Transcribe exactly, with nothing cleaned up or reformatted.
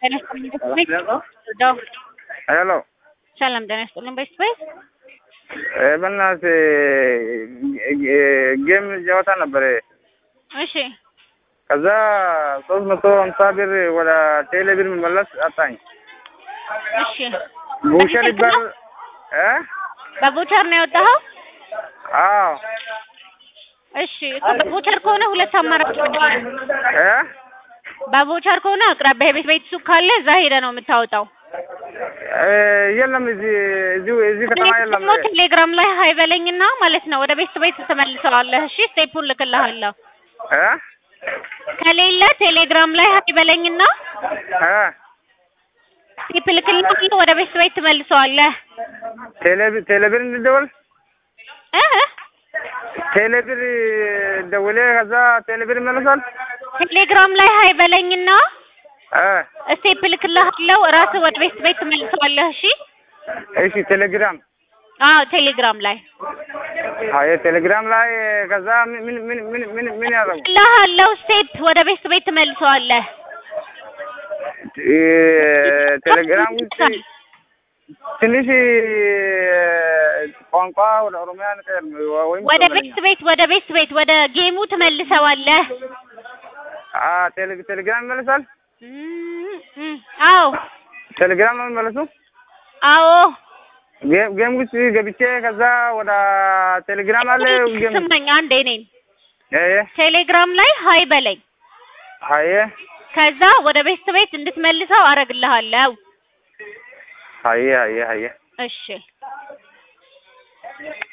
ጤና ይስጥልኝ ቤት ዳው ሄሎ ሰላም ጤና ይስጥልኝ ቤት ቤት በእናትህ ጌም ጨዋታ ነበር። እሺ ከዛ ሶስት መቶ ሃምሳ ብር ወደ ቴሌ ብር መመለስ አጣኝ። እሺ ቡቸር ይባል እ በቡቸር ነው የወጣኸው? አዎ እሺ በቡቸር ከሆነ ሁለት አማራጭ እ በቡቸር ከሆነ አቅራቢያ ቤት ቤት ሱቅ ካለ እዛ ሄደህ ነው የምታወጣው። የለም እዚህ እዚህ እዚህ ከተማ የለም። ቴሌግራም ላይ ሀይ በለኝና ማለት ነው ወደ ቤት ቤት ተመልሰዋለህ። እሺ ስቴፑን ልክልሃለሁ። እ ከሌለ ቴሌግራም ላይ ሀይ በለኝና እ ስቴፕ ልክልሃለሁ ወደ ቤት ቤት ተመልሰዋለህ። ቴሌ ቴሌ ብር እንደወል እ ቴሌ ብር ደውሌ ከዛ ቴሌ ብር ይመለሳል። ቴሌግራም ላይ ሀይ በለኝና እ ስቴፕ ልክልሃለሁ ራስህ ወደ ቤት ቤት ተመልሰዋለህ። እሺ እሺ ቴሌግራም አዎ ቴሌግራም ላይ አይ ቴሌግራም ላይ ከዛ ምን ምን ምን ምን ምን ያደርጉ ልክልሃለሁ ስቴፕ ወደ ቤት ቤት ተመልሰዋለህ። ቴሌግራም ውስጥ ትንሽ ቋንቋ ወደ ኦሮሚያ ነቀር ወይም ወደ ቤት ቤት ወደ ቤት ቤት ወደ ጌሙ ተመልሰዋለህ። አ ቴሌግራም ይመለሳል። አዎ ቴሌግራም ነው የሚመለሰው። አዎ ጌም ጌም ውስጥ ገብቼ ከዛ ወደ ቴሌግራም አለ ጌም ስማኝ አንዴ ነኝ እ ቴሌግራም ላይ ሀይ በለኝ። ሀይ ከዛ ወደ ቤት ቤት እንድትመልሰው አረግልሃለሁ። ሀይ ሀይ ሀይ እሺ